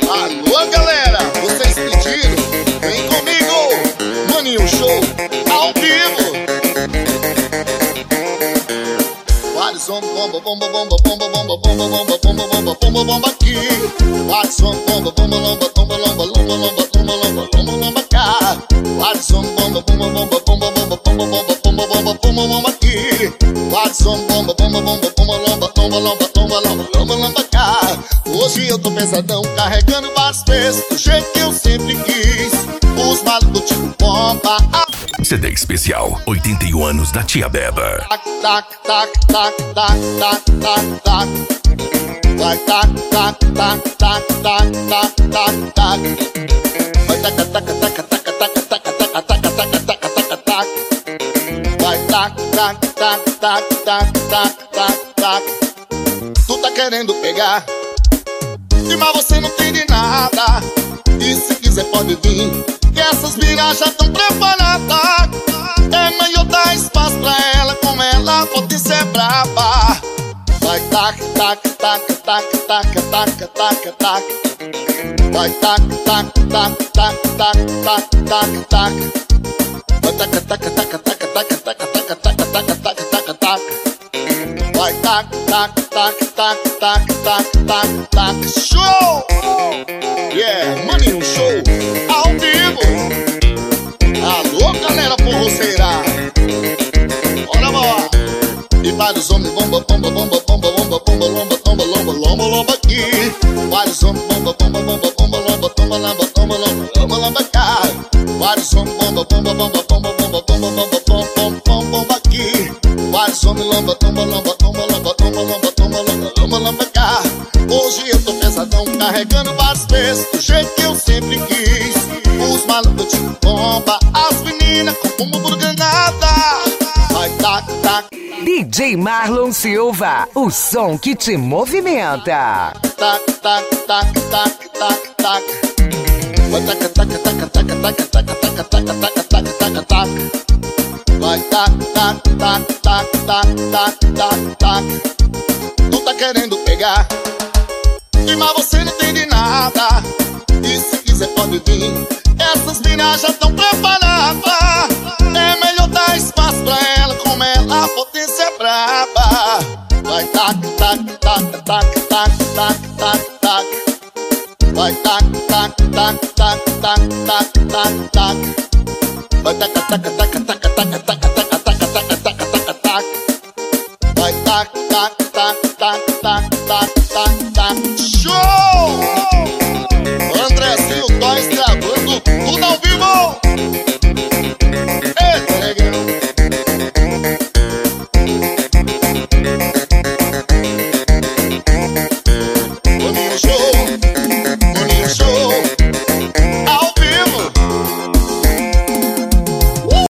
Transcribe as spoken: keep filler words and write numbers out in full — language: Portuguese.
Alô galera, vocês pediram, vem comigo, Maninho Show, ao vivo. Vários bomba, bomba, bomba, bomba, bomba, bomba, bomba, bomba, bomba, bomba, bomba, bomba aqui. Vários bomba, bomba, lomba, bomba, lomba, lomba, lomba, lomba, lomba, lomba, lomba cá. Vários bomba, bomba, bomba, bomba, bomba, bomba, bomba, bomba, bomba, bomba, bomba aqui. Vários bomba, bomba, bomba, bomba, lomba, lomba, lomba, lomba, lomba, lomba, lomba cá. Hoje eu tô pesadão, carregando vários pesos do jeito que eu sempre quis. Os malucos tipo bomba. C D especial oitenta e um anos da Tia Beba. Tac, tac, tac, tac, tac, tac, tac, tac. Vai tac, tac, tac, tac, tac, tac, tac, tac. Vai tac, tac, tac, tac, tac, tac, tac, tac, tac, tac, tac, tac, tac. Vai tac, tac, tac, tac, tac, tac, tac, tac. Tu tá querendo pegar, mas você não tem de nada. E se quiser pode vir, que essas miras já tão preparadas. É melhor dar espaço pra ela, como ela pode ser braba. Vai tac, tac, tac, tac, tac, tac, tac, tac. Vai tac, tac, tac, tac, tac, tac, tac, tac. Vai tac, tac, tac, tac, tac, tac, tac, tac, tac, tac, tac, tac. Vai tac, tac, tac, tac, tac, tac, tac, tac. Show! Yeah, Maninho Show, ao vivo. Alô galera forroceira, bora, bora. E vários homens bomba, bomba, bomba, bomba, bomba, bomba, lomba, tomba, lomba, lomba, lomba aqui. Vários homens bomba, bomba, bomba, bomba, lomba, tomba, lomba, tomba, lomba, lomba, lomba cá. Vários homens bomba, bomba, bomba, bomba, bomba, bomba, bomba, bomba, bomba, bomba aqui. Vários homens lomba, tomba, lomba, tomba, lomba, tomba, lomba, tomba, lomba, lomba, lomba cá. Hoje eu tô pesadão, carregando vários pesos do jeito que eu sempre quis. Os malucos tipo bomba, as meninas com bumbum burganada. Vai tac, tac. D J Marlon Silva, o som que te movimenta. Tac, tac, tac, tac, tac, tac. Vai tac, tac, tac, tac, tac, tac, tac, tac, tac, tac, tac, tac. Vai tac, tac, tac, tac, tac, tac, tac, tac. Tu tá querendo pegar, mas você não tem de nada. E se quiser pode vir, essas minas já tão preparadas. É melhor dar espaço pra ela, como ela potência é braba. Vai tac, tac, tac, tac, tac, tac, tac, tac. Vai tac, tac, tac, tac, tac, tac, tac, tac. Vai tac, tac, tac, tac, tac, tac, tac.